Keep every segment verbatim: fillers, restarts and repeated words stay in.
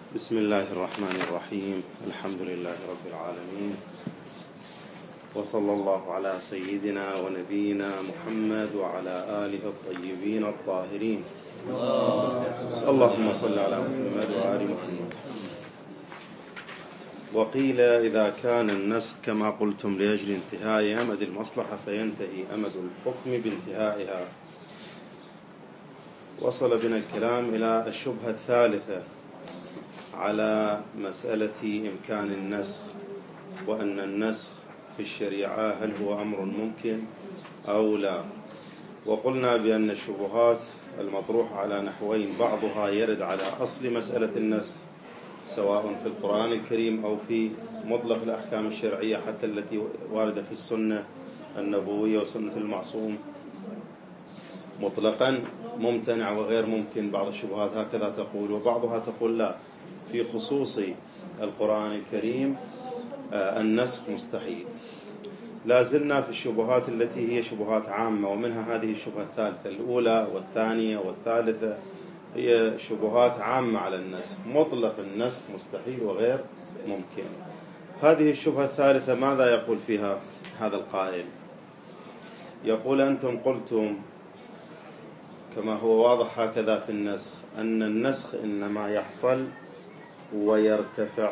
بسم الله الرحمن الرحيم. الحمد لله رب العالمين، وصلى الله على سيدنا ونبينا محمد وعلى آله الطيبين الطاهرين. اللهم صل على محمد وآل محمد. وقيل إذا كان النسخ كما قلتم لأجل انتهاء أمد المصلحة فينتهي أمد الحكم بانتهائها. وصل بنا الكلام إلى الشبهة الثالثة على مسألة إمكان النسخ، وأن النسخ في الشريعة هل هو أمر ممكن أو لا. وقلنا بأن الشبهات المطروحة على نحوين، بعضها يرد على أصل مسألة النسخ سواء في القرآن الكريم أو في مطلق الأحكام الشرعية حتى التي واردة في السنة النبوية وسنة المعصوم مطلقا ممتنع وغير ممكن. بعض الشبهات هكذا تقول، وبعضها تقول لا، في خصوص القرآن الكريم النسخ مستحيل. لا زلنا في الشبهات التي هي شبهات عامة، ومنها هذه الشبهة الثالثة. الأولى والثانية والثالثة هي شبهات عامة على النسخ، مطلق النسخ مستحيل وغير ممكن. هذه الشبهة الثالثة ماذا يقول فيها هذا القائل؟ يقول أنتم قلتم كما هو واضح هكذا في النسخ أن النسخ إنما يحصل ويرتفع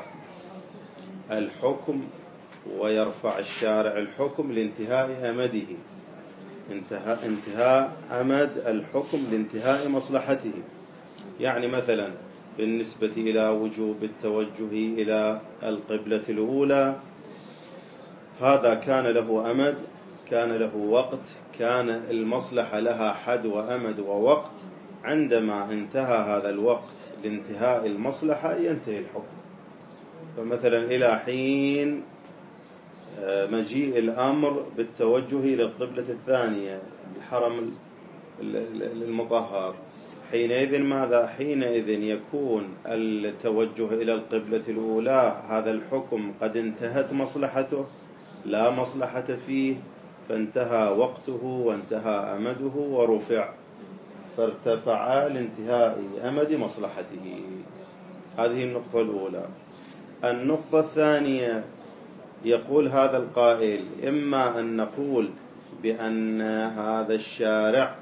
الحكم ويرفع الشارع الحكم لانتهاء أمده، انتهاء, انتهاء أمد الحكم لانتهاء مصلحته. يعني مثلا بالنسبة إلى وجوب التوجه إلى القبلة الأولى، هذا كان له أمد، كان له وقت، كان المصلحة لها حد وأمد ووقت. عندما انتهى هذا الوقت لانتهاء المصلحة ينتهي الحكم. فمثلا إلى حين مجيء الأمر بالتوجه إلى القبلة الثانية الحرم المطهر، حينئذ ماذا؟ حينئذ يكون التوجه إلى القبلة الأولى هذا الحكم قد انتهت مصلحته، لا مصلحة فيه، فانتهى وقته وانتهى أمده ورفع، فارتفع لانتهاء أمد مصلحته. هذه النقطة الأولى. النقطة الثانية، يقول هذا القائل إما أن نقول بأن هذا الشارع،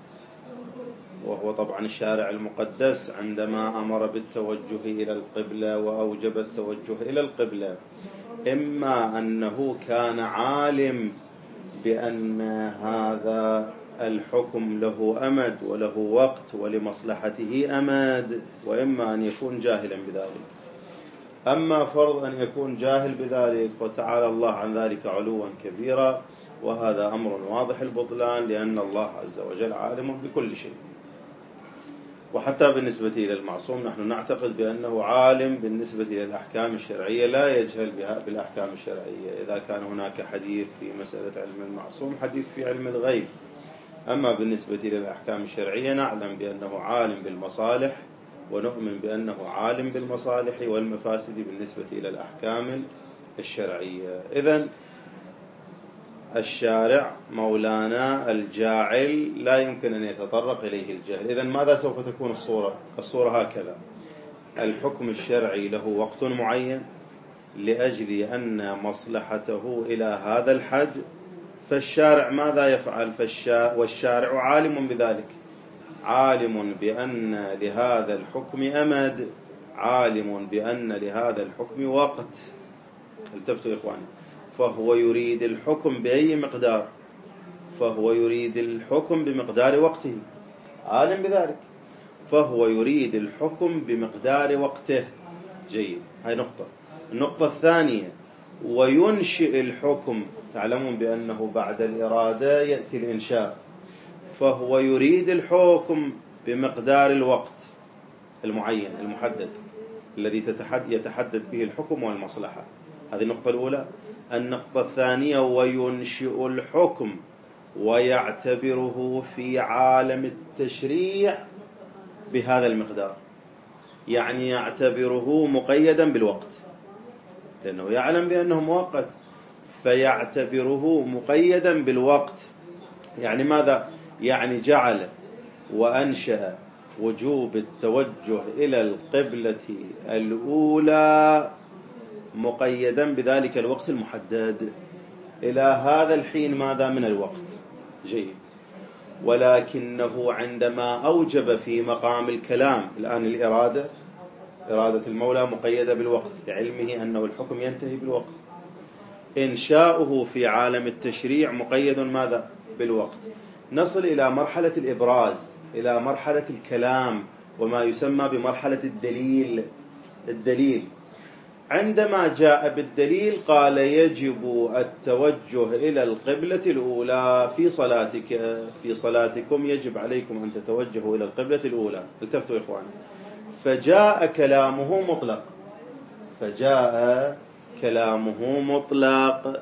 وهو طبعا الشارع المقدس، عندما أمر بالتوجه إلى القبلة وأوجب التوجه إلى القبلة، إما أنه كان عالم بأن هذا الحكم له أمد وله وقت ولمصلحته أمد، وإما أن يكون جاهلا بذلك. أما فرض أن يكون جاهل بذلك، وتعالى الله عن ذلك علوا كبيرا، وهذا أمر واضح البطلان، لأن الله عز وجل عالم بكل شيء. وحتى بالنسبة إلى المعصوم نحن نعتقد بأنه عالم بالنسبة إلى الأحكام الشرعية، لا يجهل بها بالأحكام الشرعية. إذا كان هناك حديث في مسألة علم المعصوم حديث في علم الغيب. أما بالنسبة إلى الأحكام الشرعية نعلم بأنه عالم بالمصالح، ونؤمن بأنه عالم بالمصالح والمفاسد بالنسبة إلى الأحكام الشرعية. إذن الشارع مولانا الجاعل لا يمكن أن يتطرق إليه الجهل. إذن ماذا سوف تكون الصورة؟ الصورة هكذا: الحكم الشرعي له وقت معين لأجل أن مصلحته إلى هذا الحد، فالشارع ماذا يفعل؟ والشارع عالم بذلك، عالم بأن لهذا الحكم أمد، عالم بأن لهذا الحكم وقت. التفتوا إخواني، فهو يريد الحكم بأي مقدار؟ فهو يريد الحكم بمقدار وقته، عالم بذلك، فهو يريد الحكم بمقدار وقته. جيد، هاي نقطة. النقطة الثانية، وينشئ الحكم. تعلمون بأنه بعد الإرادة يأتي الإنشاء، فهو يريد الحكم بمقدار الوقت المعين المحدد الذي يتحدد به الحكم والمصلحة. هذه النقطة الأولى. النقطة الثانية، وينشئ الحكم ويعتبره في عالم التشريع بهذا المقدار، يعني يعتبره مقيدا بالوقت، لأنه يعلم بأنه مؤقت، فيعتبره مقيدا بالوقت. يعني ماذا؟ يعني جعل وأنشأ وجوب التوجه إلى القبلة الأولى مقيدا بذلك الوقت المحدد. إلى هذا الحين ماذا من الوقت؟ جيد. ولكنه عندما أوجب في مقام الكلام الآن الإرادة، إرادة المولى مقيدة بالوقت لعلمه أنه الحكم ينتهي بالوقت. إنشاؤه في عالم التشريع مقيد ماذا؟ بالوقت. نصل إلى مرحلة الإبراز، إلى مرحلة الكلام، وما يسمى بمرحلة الدليل. الدليل عندما جاء بالدليل قال يجب التوجه إلى القبلة الأولى في صلاتك، في صلاتكم يجب عليكم أن تتوجهوا إلى القبلة الأولى. التفتوا إخواني. فجاء كلامه مطلق، فجاء كلامه مطلق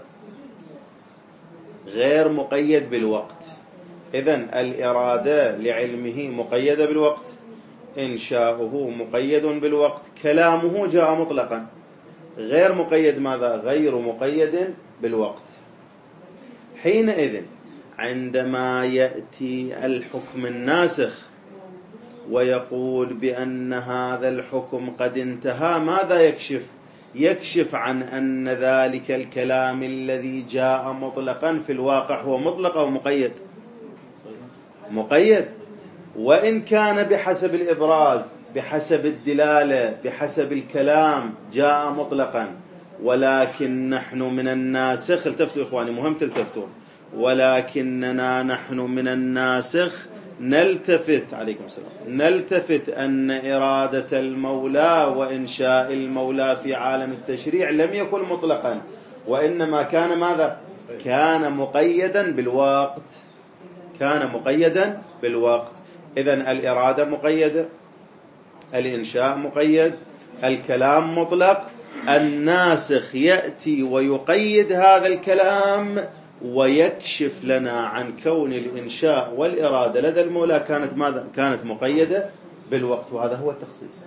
غير مقيد بالوقت. إذن الإرادة لعلمه مقيدة بالوقت، إنشاؤه مقيد بالوقت، كلامه جاء مطلقا غير مقيد ماذا؟ غير مقيد بالوقت. حينئذ عندما يأتي الحكم الناسخ ويقول بأن هذا الحكم قد انتهى، ماذا يكشف؟ يكشف عن أن ذلك الكلام الذي جاء مطلقا في الواقع هو مطلق أو مقيد؟ مقيد. وإن كان بحسب الإبراز، بحسب الدلالة، بحسب الكلام جاء مطلقا، ولكن نحن من الناسخ، التفتوا إخواني مهم تلتفتوا، ولكننا نحن من الناسخ نلتفت عليكم السلام نلتفت أن إرادة المولى وإنشاء المولى في عالم التشريع لم يكن مطلقا، وإنما كان ماذا؟ كان مقيدا بالوقت، كان مقيدا بالوقت. إذن الإرادة مقيدة، الإنشاء مقيد، الكلام مطلق. الناسخ يأتي ويقيد هذا الكلام ويكشف لنا عن كون الإنشاء والإرادة لدى المولى كانت ماذا؟ كانت مقيدة بالوقت. وهذا هو التخصيص،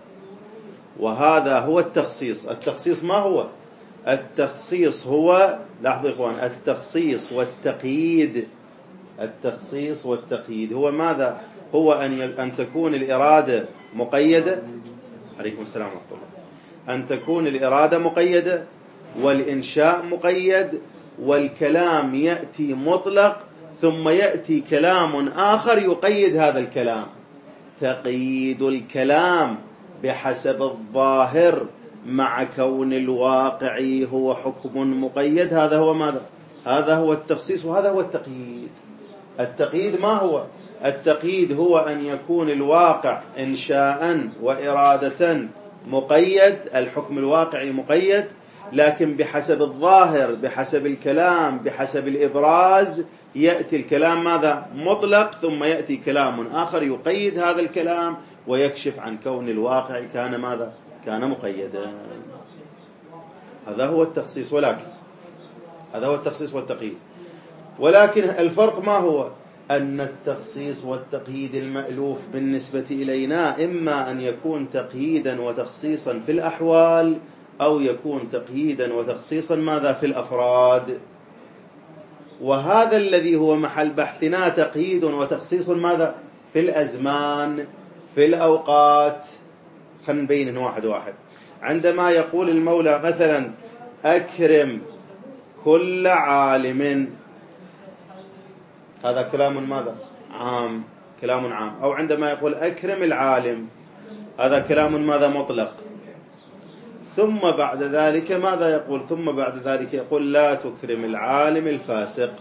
وهذا هو التخصيص. التخصيص ما هو؟ التخصيص هو، لاحظوا إخوان، التخصيص والتقييد. التخصيص والتقييد هو ماذا؟ هو أن أن تكون الإرادة مقيدة. عليكم السلام ورحمة الله. أن تكون الإرادة مقيدة والإنشاء مقيد والكلام يأتي مطلق، ثم يأتي كلام آخر يقيد هذا الكلام. تقييد الكلام بحسب الظاهر مع كون الواقع هو حكم مقيد، هذا هو ماذا؟ هذا هو التخصيص، وهذا هو التقييد. التقييد ما هو؟ التقييد هو أن يكون الواقع إنشاء وإرادة مقيد، الحكم الواقعي مقيد، لكن بحسب الظاهر، بحسب الكلام، بحسب الإبراز يأتي الكلام ماذا؟ مطلق، ثم يأتي كلام آخر يقيد هذا الكلام ويكشف عن كون الواقع كان ماذا؟ كان مقيدا. هذا هو التخصيص، ولكن هذا هو التخصيص والتقييد. ولكن الفرق ما هو؟ أن التخصيص والتقييد المألوف بالنسبة إلينا إما أن يكون تقييدا وتخصيصا في الأحوال، أو يكون تقييدا وتخصيصا ماذا؟ في الأفراد. وهذا الذي هو محل بحثنا تقييد وتخصيص ماذا؟ في الأزمان، في الأوقات. خلينا نبين واحد واحد. عندما يقول المولى مثلا أكرم كل عالم، هذا كلام ماذا؟ عام، كلام عام. أو عندما يقول أكرم العالم، هذا كلام ماذا؟ مطلق. ثم بعد ذلك ماذا يقول؟ ثم بعد ذلك يقول لا تكرم العالم الفاسق.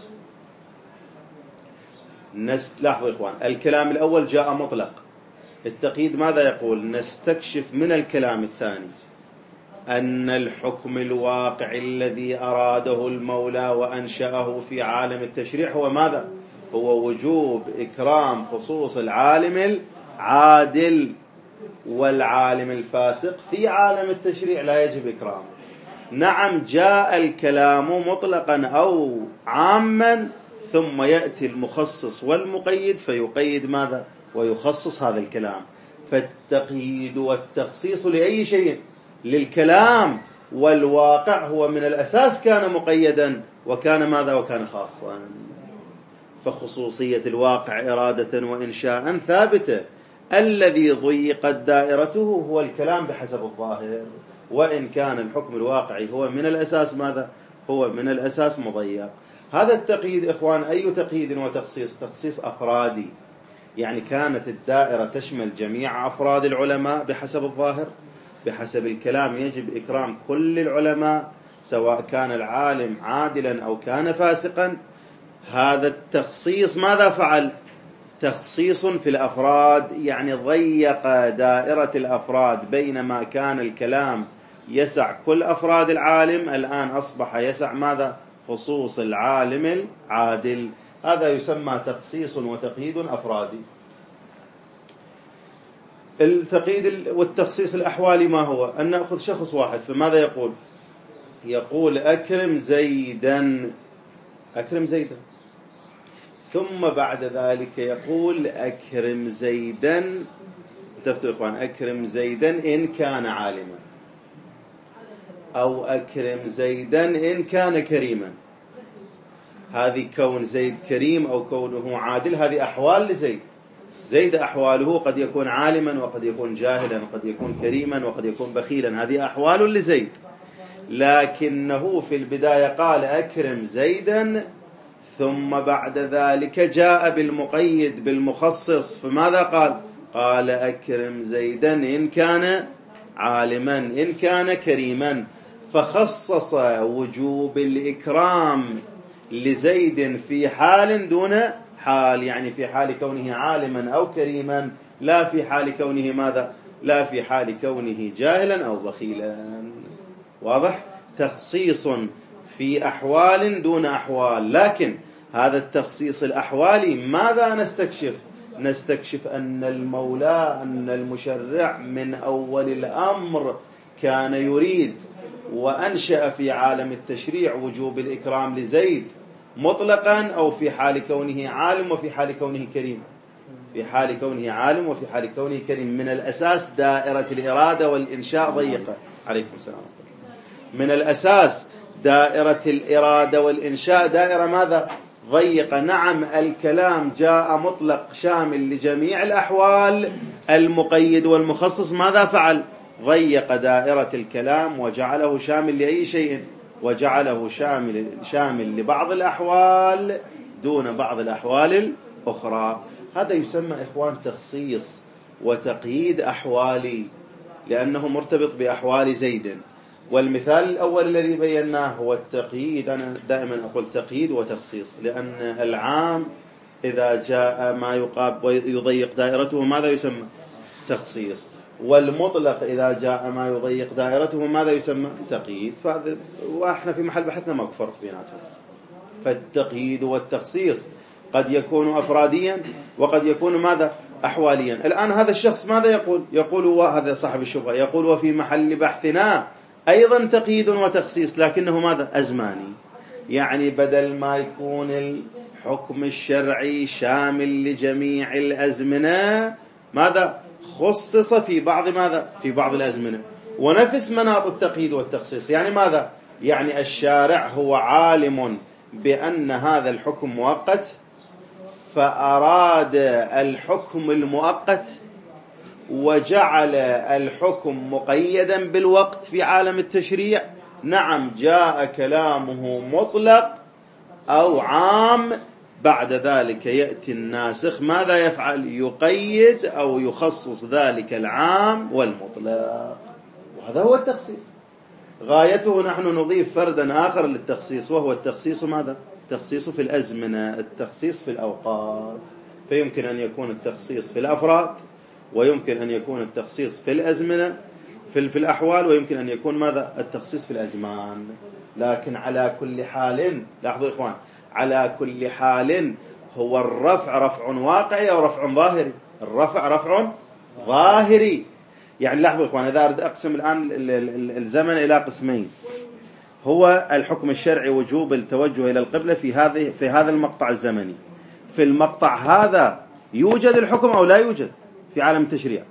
لاحظوا إخوان، الكلام الأول جاء مطلق. التقييد ماذا يقول؟ نستكشف من الكلام الثاني أن الحكم الواقع الذي أراده المولى وأنشأه في عالم التشريع هو ماذا؟ هو وجوب إكرام خصوص العالم العادل، والعالم الفاسق في عالم التشريع لا يجب إكرامه. نعم، جاء الكلام مطلقا أو عاما، ثم يأتي المخصص والمقيد فيقيد ماذا؟ ويخصص هذا الكلام. فالتقييد والتخصيص لأي شيء؟ للكلام، والواقع هو من الأساس كان مقيدا وكان ماذا؟ وكان خاصا. فخصوصية الواقع إرادة وإنشاء ثابتة. الذي ضيقت دائرته هو الكلام بحسب الظاهر، وإن كان الحكم الواقعي هو من الأساس ماذا؟ هو من الأساس مضيق. هذا التقييد إخوان أي تقييد وتخصيص؟ تخصيص أفرادي، يعني كانت الدائرة تشمل جميع أفراد العلماء بحسب الظاهر، بحسب الكلام يجب إكرام كل العلماء سواء كان العالم عادلا أو كان فاسقا. هذا التخصيص ماذا فعل؟ تخصيص في الأفراد، يعني ضيق دائرة الأفراد، بينما كان الكلام يسع كل أفراد العالم الآن أصبح يسع ماذا؟ خصوص العالم العادل. هذا يسمى تخصيص وتقييد أفرادي. التقييد والتخصيص الأحوالي ما هو؟ أن نأخذ شخص واحد فماذا يقول؟ يقول أكرم زيدا، أكرم زيدا، ثم بعد ذلك يقول أكرم زيدا، تفتوا إخوان، أكرم زيدا إن كان عالما، أو أكرم زيدا إن كان كريما. هذه كون زيد كريم أو كونه عادل هذه أحوال لزيد. زيد أحواله قد يكون عالما وقد يكون جاهلا وقد يكون كريما وقد يكون بخيلا، هذه أحوال لزيد. لكنه في البداية قال أكرم زيدا، ثم بعد ذلك جاء بالمقيد بالمخصص، فماذا قال؟ قال أكرم زيدا إن كان عالما إن كان كريما، فخصص وجوب الإكرام لزيد في حال دون حال، يعني في حال كونه عالما أو كريما، لا في حال كونه ماذا؟ لا في حال كونه جاهلا أو بخيلا. واضح؟ تخصيص في أحوال دون أحوال. لكن هذا التخصيص الأحوالي ماذا نستكشف؟ نستكشف أن المولى أن المشرع من أول الأمر كان يريد وأنشأ في عالم التشريع وجوب الإكرام لزيد مطلقا، أو في حال كونه عالم وفي حال كونه كريم. في حال كونه عالم وفي حال كونه كريم. من الأساس دائرة الإرادة والإنشاء ضيقة. عليكم السلام. من الأساس دائرة الإرادة والإنشاء دائرة ماذا؟ ضيقة. نعم الكلام جاء مطلق شامل لجميع الأحوال، المقيد والمخصص ماذا فعل؟ ضيق دائرة الكلام وجعله شامل لأي شيء، وجعله شامل شامل لبعض الأحوال دون بعض الأحوال الأخرى. هذا يسمى إخوان تخصيص وتقييد أحوالي، لأنه مرتبط بأحوال زيد. والمثال الأول الذي بيناه هو التقييد. أنا دائما أقول تقييد وتخصيص، لأن العام إذا جاء ما يقاب ويضيق دائرته ماذا يسمى؟ تخصيص. والمطلق إذا جاء ما يضيق دائرته ماذا يسمى؟ تقييد. وإحنا في محل بحثنا ما فرق بيناتهم. فالتقييد والتخصيص قد يكون أفراديا وقد يكون ماذا؟ أحواليا. الآن هذا الشخص ماذا يقول؟ يقول وهذا صاحب الشبهة يقول وفي محل بحثنا أيضا تقييد وتخصيص، لكنه ماذا؟ أزماني. يعني بدل ما يكون الحكم الشرعي شامل لجميع الأزمنة ماذا؟ خصص في بعض ماذا؟ في بعض الأزمنة. ونفس مناط التقييد والتخصيص يعني ماذا؟ يعني الشارع هو عالم بأن هذا الحكم مؤقت، فأراد الحكم المؤقت وجعل الحكم مقيدا بالوقت في عالم التشريع. نعم جاء كلامه مطلق أو عام، بعد ذلك يأتي الناسخ ماذا يفعل؟ يقيد أو يخصص ذلك العام والمطلق. وهذا هو التخصيص. غايته نحن نضيف فردا آخر للتخصيص، وهو التخصيص ماذا؟ التخصيص في الأزمنة، التخصيص في الأوقات. فيمكن أن يكون التخصيص في الأفراد، ويمكن أن يكون التخصيص في الأزمنة في, في الأحوال، ويمكن أن يكون ماذا؟ التخصيص في الأزمان. لكن على كل حال لاحظوا إخوان، على كل حال هو الرفع رفع واقعي أو رفع ظاهري؟ الرفع رفع ظاهري. يعني لاحظوا إخوان، إذا أريد أقسم الآن الزمن إلى قسمين، هو الحكم الشرعي وجوب التوجه إلى القبلة في هذه في هذا المقطع الزمني. في المقطع هذا يوجد الحكم أو لا يوجد في عالم التشريع؟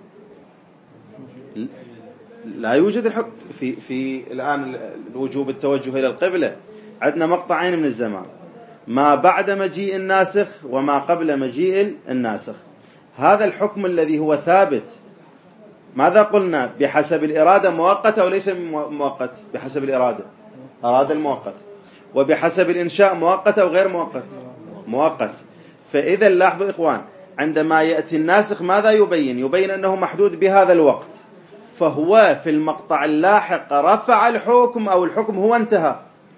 لا يوجد الحكم في في الآن الوجوب التوجه إلى القبلة. عندنا مقطعين من الزمان، ما بعد مجيء الناسخ وما قبل مجيء الناسخ. هذا الحكم الذي هو ثابت ماذا قلنا؟ بحسب الإرادة مؤقت أو ليس مؤقت؟ بحسب الإرادة، أراد المؤقت. وبحسب الإنشاء مؤقت أو غير مؤقت؟ مؤقت. فإذا لاحظوا إخوان، عندما يأتي الناسخ ماذا يبين؟ يبين أنه محدود بهذا الوقت، فهو في المقطع اللاحق رفع الحكم أو الحكم هو انتهى؟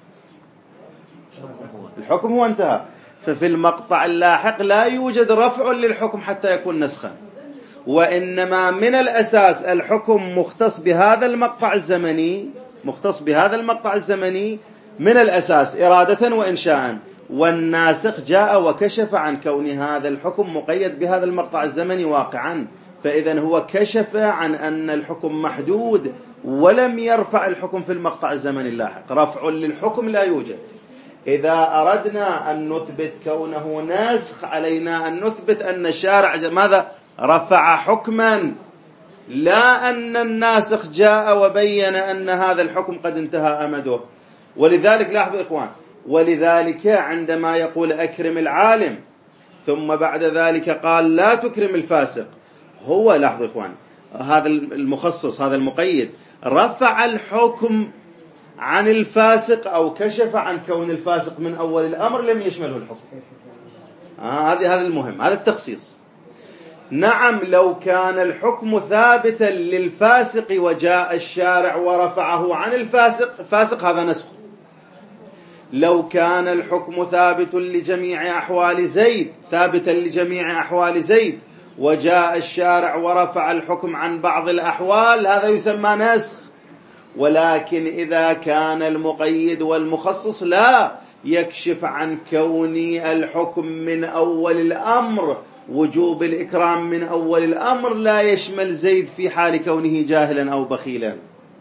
الحكم هو انتهى. ففي المقطع اللاحق لا يوجد رفع للحكم حتى يكون نسخا، وإنما من الأساس الحكم مختص بهذا المقطع الزمني، مختص بهذا المقطع الزمني من الأساس إرادة وإنشاء، والناسخ جاء وكشف عن كون هذا الحكم مقيد بهذا المقطع الزمني واقعا. فإذا هو كشف عن أن الحكم محدود ولم يرفع الحكم في المقطع الزمني اللاحق. رفع للحكم لا يوجد. إذا أردنا أن نثبت كونه ناسخ علينا أن نثبت أن الشارع ماذا؟ رفع حكما، لا أن الناسخ جاء وبين أن هذا الحكم قد انتهى أمده. ولذلك لاحظوا إخوان، ولذلك عندما يقول أكرم العالم ثم بعد ذلك قال لا تكرم الفاسق، هو لاحظوا إخوان هذا المخصص هذا المقيد رفع الحكم عن الفاسق أو كشف عن كون الفاسق من أول الأمر لم يشمله الحكم. آه هذا هذا المهم، هذا التخصيص. نعم لو كان الحكم ثابتا للفاسق وجاء الشارع ورفعه عن الفاسق، فاسق هذا نسخ. لو كان الحكم ثابت لجميع أحوال زيد، ثابتا لجميع أحوال زيد، وجاء الشارع ورفع الحكم عن بعض الأحوال، هذا يسمى نسخ. ولكن إذا كان المقيد والمخصص لا يكشف عن كون الحكم من أول الأمر، وجوب الإكرام من أول الأمر لا يشمل زيد في حال كونه جاهلا أو بخيلا،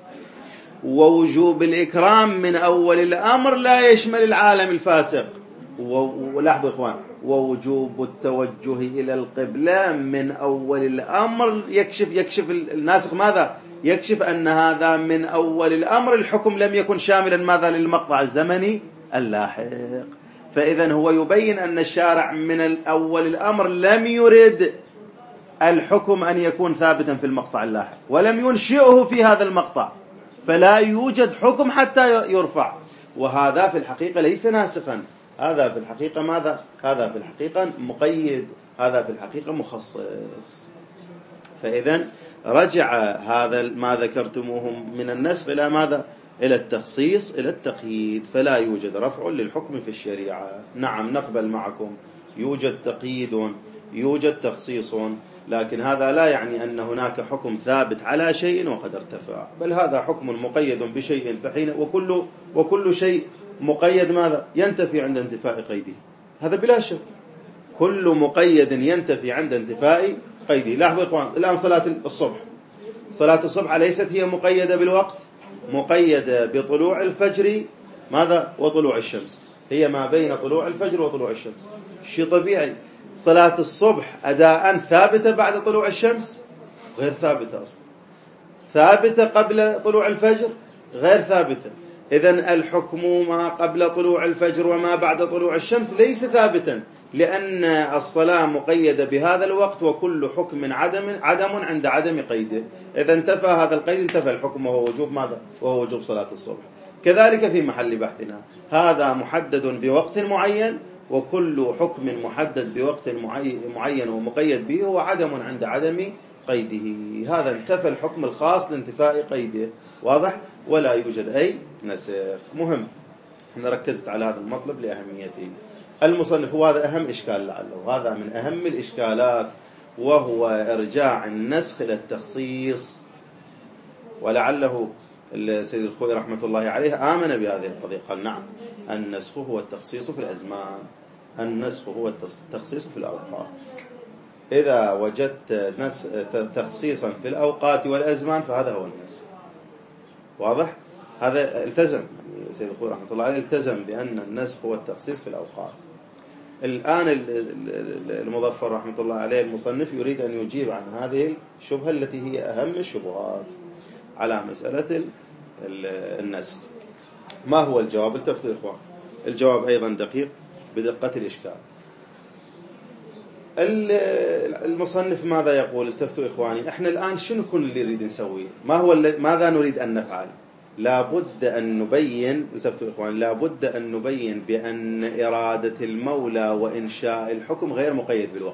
ووجوب الإكرام من أول الأمر لا يشمل العالم الفاسق. ولاحظوا إخوان، ووجوب التوجه إلى القبلة من أول الأمر يكشف يكشف الناسخ ماذا؟ يكشف أن هذا من أول الأمر الحكم لم يكن شاملا ماذا؟ للمقطع الزمني اللاحق. فإذا هو يبين أن الشارع من الأول الأمر لم يرد الحكم أن يكون ثابتا في المقطع اللاحق ولم ينشئه في هذا المقطع، فلا يوجد حكم حتى يرفع. وهذا في الحقيقة ليس ناسخا، هذا في الحقيقة ماذا؟ هذا في الحقيقة مقيد، هذا في الحقيقة مخصص. فإذا رجع هذا ما ذكرتموه من النسخ إلى ماذا؟ إلى التخصيص، إلى التقييد. فلا يوجد رفع للحكم في الشريعة. نعم نقبل معكم يوجد تقييد، يوجد تخصيص، لكن هذا لا يعني أن هناك حكم ثابت على شيء وقد ارتفع، بل هذا حكم مقيد بشيء فحين وكل وكل شيء مقيد ماذا؟ ينتفي عند انتفاء قيده، هذا بلا شك. كل مقيد ينتفي عند انتفاء قيده. لاحظوا إخوان الآن صلاة الصبح، صلاة الصبح ليست هي مقيدة بالوقت، مقيدة بطلوع الفجر ماذا؟ وطلوع الشمس، هي ما بين طلوع الفجر وطلوع الشمس. شيء طبيعي. صلاة الصبح أداء ثابتة بعد طلوع الشمس؟ غير ثابتة أصلا. ثابتة قبل طلوع الفجر؟ غير ثابتة. إذن الحكم ما قبل طلوع الفجر وما بعد طلوع الشمس ليس ثابتا، لأن الصلاة مقيدة بهذا الوقت، وكل حكم عدم عدم عند عدم قيده. إذا انتفى هذا القيد انتفى الحكم، وهو وجوب ماذا؟ وهو وجوب صلاة الصبح. كذلك في محل بحثنا، هذا محدد بوقت معين، وكل حكم محدد بوقت معين ومقيد به هو عدم عند عدم قيده. هذا انتفى الحكم الخاص لانتفاء قيده، واضح؟ ولا يوجد أي نسخ. مهم، أنا ركزت على هذا المطلب لأهميته. المصنف، وهذا أهم إشكال لعله، وهذا من أهم الإشكالات، وهو إرجاع النسخ إلى التخصيص. ولعله السيد الخوئي رحمة الله عليه آمن بهذه القضية، قال نعم النسخ هو التخصيص في الأزمان، النسخ هو التخصيص في الأوقات. إذا وجدت تخصيصا في الأوقات والأزمان فهذا هو النسخ، واضح؟ هذا التزم يعني السيد الخوئي رحمة الله عليه التزم بأن النسخ هو التخصيص في الأوقات. الآن المظفر رحمة الله عليه المصنف يريد أن يجيب عن هذه الشبهة التي هي أهم الشبهات على مسألة النسخ. ما هو الجواب؟ التفتوا إخوان، الجواب أيضا دقيق بدقة الإشكال. المصنف ماذا يقول؟ التفتوا إخواني، إحنا الآن شنو كل اللي نريد نسويه؟ ما هو ماذا نريد أن نفعل؟ لابد أن نبين، التفتوا إخواني، لابد أن نبين بأن إرادة المولى وإنشاء الحكم غير مقيد بالوقت.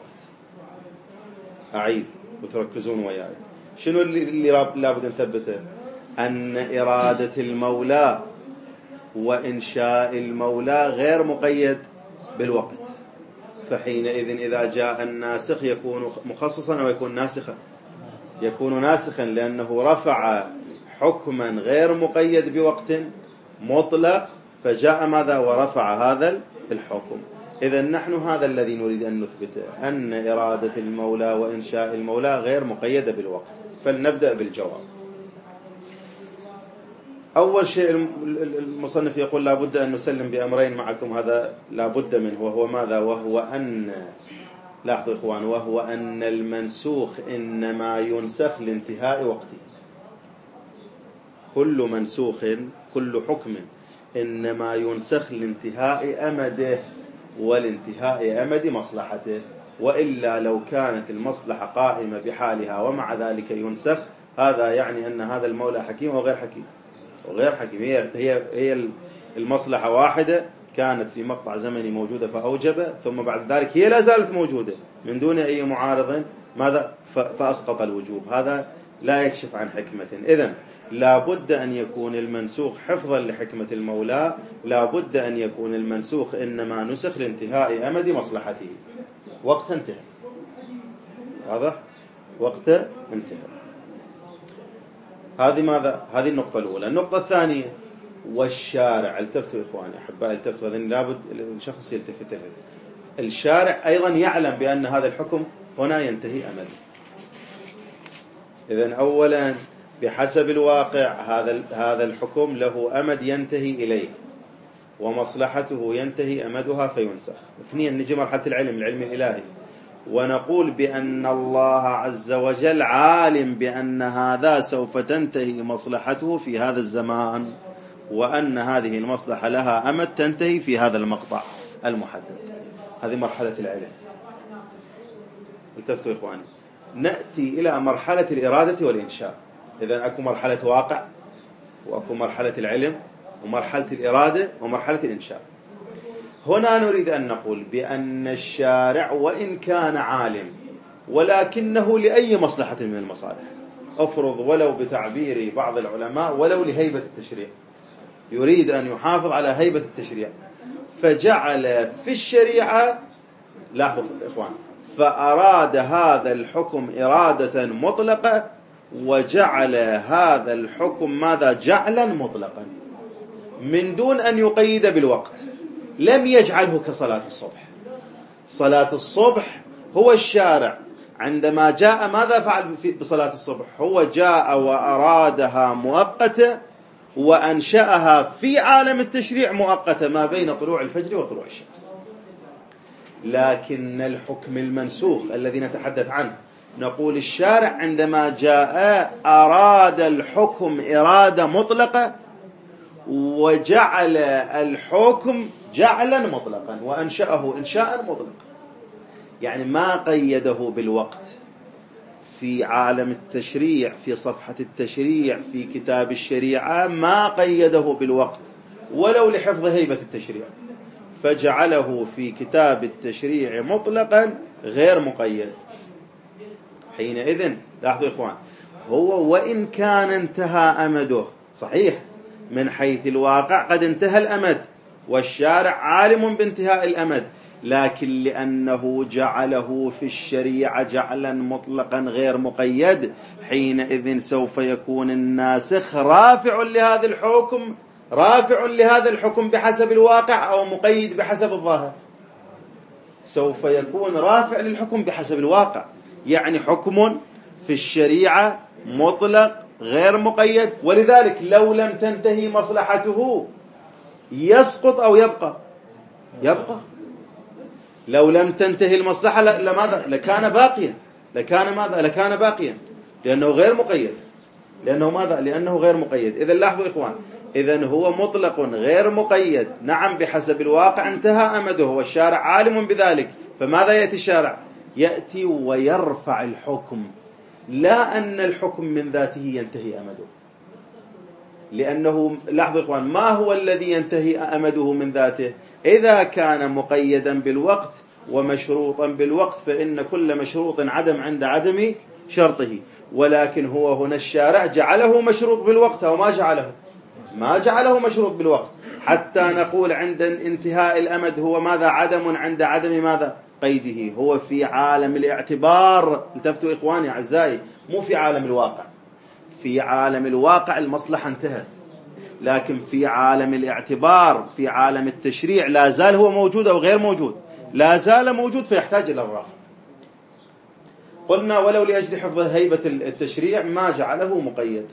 أعيد وتركزون وياي، شنو اللي لابد نثبته؟ أن إرادة المولى وإنشاء المولى غير مقيد بالوقت. فحينئذ إذا جاء الناسخ يكون مخصصا أو يكون ناسخا؟ يكون ناسخا، لأنه رفع حكما غير مقيد بوقت مطلق، فجاء ماذا؟ ورفع هذا الحكم. إذن نحن هذا الذي نريد أن نثبته، أن إرادة المولى وإنشاء المولى غير مقيدة بالوقت. فلنبدأ بالجواب. أول شيء المصنف يقول لابد أن نسلم بأمرين معكم، هذا لابد منه، وهو ماذا؟ وهو أن، لاحظوا إخوان، وهو أن المنسوخ إنما ينسخ لانتهاء وقته. كل منسوخ، كل حكم إنما ينسخ لانتهاء أمده والانتهاء أمد مصلحته، وإلا لو كانت المصلحة قائمة بحالها ومع ذلك ينسخ، هذا يعني أن هذا المولى حكيم وغير حكيم وغير حكيم. هي هي هي المصلحة واحدة كانت في مقطع زمني موجودة فأوجب، ثم بعد ذلك هي لا زالت موجودة من دون أي معارض، ماذا؟ فأسقط الوجوب. هذا لا يكشف عن حكمة. إذن لا بد أن يكون المنسوخ حفظا لحكمة المولى، لا بد أن يكون المنسوخ إنما نسخ لانتهاء أمد مصلحته، وقت انتهى. واضح؟ وقت انتهى. هذه ماذا؟ هذه النقطة الأولى. النقطة الثانية، والشارع، التفتوا إخواني أحباء، التفتوا، هذا لابد الشخص يلتفت له. الشارع أيضا يعلم بأن هذا الحكم هنا ينتهي أمد. إذن أولا بحسب الواقع هذا هذا الحكم له أمد ينتهي إليه، ومصلحته ينتهي أمدها فينسخ. اثنين، نجي مرحلة العلم، العلم الإلهي، ونقول بأن الله عز وجل عالم بأن هذا سوف تنتهي مصلحته في هذا الزمان، وأن هذه المصلحة لها أمد تنتهي في هذا المقطع المحدد. هذه مرحلة العلم. التفتوا إخواني، نأتي إلى مرحلة الإرادة والإنشاء. إذن أكو مرحلة واقع، وأكو مرحلة العلم، ومرحلة الإرادة، ومرحلة الإنشاء. هنا نريد أن نقول بأن الشارع وإن كان عالم، ولكنه لأي مصلحة من المصالح، أفرض ولو بتعبير بعض العلماء ولو لهيبة التشريع، يريد أن يحافظ على هيبة التشريع، فجعل في الشريعة، لاحظوا إخوان، فأراد هذا الحكم إرادة مطلقة، وجعل هذا الحكم ماذا؟ جعلا مطلقا من دون أن يقيد بالوقت. لم يجعله كصلاة الصبح. صلاة الصبح هو الشارع عندما جاء ماذا فعل بصلاة الصبح؟ هو جاء وأرادها مؤقتة وأنشأها في عالم التشريع مؤقتة ما بين طلوع الفجر وطلوع الشمس. لكن الحكم المنسوخ الذي نتحدث عنه، نقول الشارع عندما جاء أراد الحكم إرادة مطلقة، وجعل الحكم جعلا مطلقا، وأنشأه إنشاء مطلقا، يعني ما قيده بالوقت. في عالم التشريع، في صفحة التشريع، في كتاب الشريعة، ما قيده بالوقت ولو لحفظ هيبة التشريع، فجعله في كتاب التشريع مطلقا غير مقيد. حينئذ لاحظوا إخوان، هو وإن كان انتهى أمده، صحيح من حيث الواقع قد انتهى الأمد والشارع عالم بانتهاء الأمد، لكن لأنه جعله في الشريعة جعلا مطلقا غير مقيد، حينئذ سوف يكون الناسخ رافع لهذا الحكم، رافع لهذا الحكم بحسب الواقع أو مقيد بحسب الظاهر. سوف يكون رافع للحكم بحسب الواقع، يعني حكم في الشريعة مطلق غير مقيد، ولذلك لو لم تنتهي مصلحته يسقط أو يبقى؟ يبقى. لو لم تنتهي المصلحة لماذا؟ لكان باقيا، لكان ماذا؟ لكان باقيا، لأنه غير مقيد، لأنه ماذا؟ لأنه غير مقيد. إذن لاحظوا إخوان، إذن هو مطلق غير مقيد، نعم بحسب الواقع انتهى أمده والشارع عالم بذلك، فماذا يأتي الشارع؟ يأتي ويرفع الحكم، لا أن الحكم من ذاته ينتهي أمده. لأنه لاحظوا إخوان، ما هو الذي ينتهي أمده من ذاته؟ إذا كان مقيدا بالوقت ومشروطا بالوقت، فإن كل مشروط عدم عند عدم شرطه. ولكن هو هنا الشارع جعله مشروط بالوقت أو ما جعله؟ ما جعله مشروط بالوقت، حتى نقول عند انتهاء الأمد هو ماذا؟ عدم عند عدم ماذا؟ قيده. هو في عالم الاعتبار، التفتوا إخواني أعزائي، مو في عالم الواقع. في عالم الواقع المصلحة انتهت، لكن في عالم الاعتبار، في عالم التشريع، لا زال هو موجود أو غير موجود؟ لا زال موجود، فيحتاج إلى الرفع. قلنا ولو لأجل حفظ هيبة التشريع ما جعله مقيد،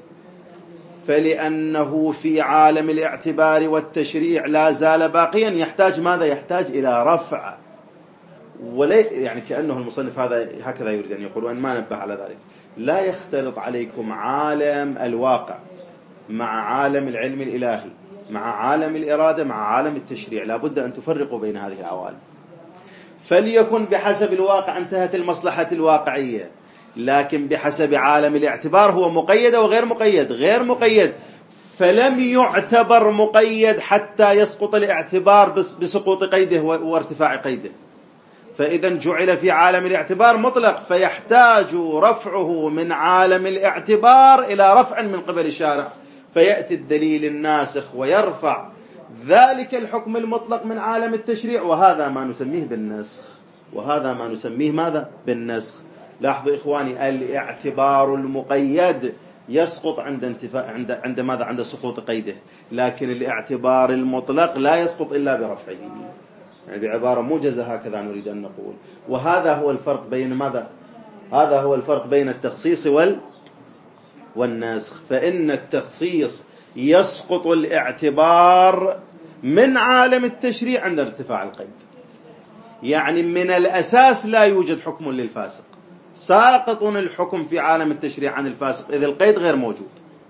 فلأنه في عالم الاعتبار والتشريع لا زال باقيا، يحتاج ماذا؟ يحتاج إلى رفع. ولي يعني كأنه المصنف هذا هكذا يريد أن يقول، وأن ما نبه على ذلك. لا يختلط عليكم عالم الواقع مع عالم العلم الإلهي مع عالم الإرادة مع عالم التشريع، لا بد أن تفرقوا بين هذه العوالم. فليكن بحسب الواقع انتهت المصلحة الواقعية، لكن بحسب عالم الاعتبار هو مقيد وغير مقيد؟ غير مقيد، فلم يعتبر مقيد حتى يسقط الاعتبار بسقوط قيده وارتفاع قيده. فإذا جعل في عالم الاعتبار مطلق، فيحتاج رفعه من عالم الاعتبار إلى رفع من قبل الشارع، فيأتي الدليل الناسخ ويرفع ذلك الحكم المطلق من عالم التشريع، وهذا ما نسميه بالنسخ. وهذا ما نسميه ماذا؟ بالنسخ. لاحظوا إخواني، الاعتبار المقيد يسقط عند انتفاء عند عند ماذا؟ عند سقوط قيده، لكن الاعتبار المطلق لا يسقط إلا برفعه. يعني بعبارة موجزة هكذا نريد أن نقول. وهذا هو الفرق بين ماذا؟ هذا هو الفرق بين التخصيص وال والنسخ. فإن التخصيص يسقط الاعتبار من عالم التشريع عند ارتفاع القيد، يعني من الأساس لا يوجد حكم للفاسق، ساقط الحكم في عالم التشريع عن الفاسق إذ القيد غير موجود.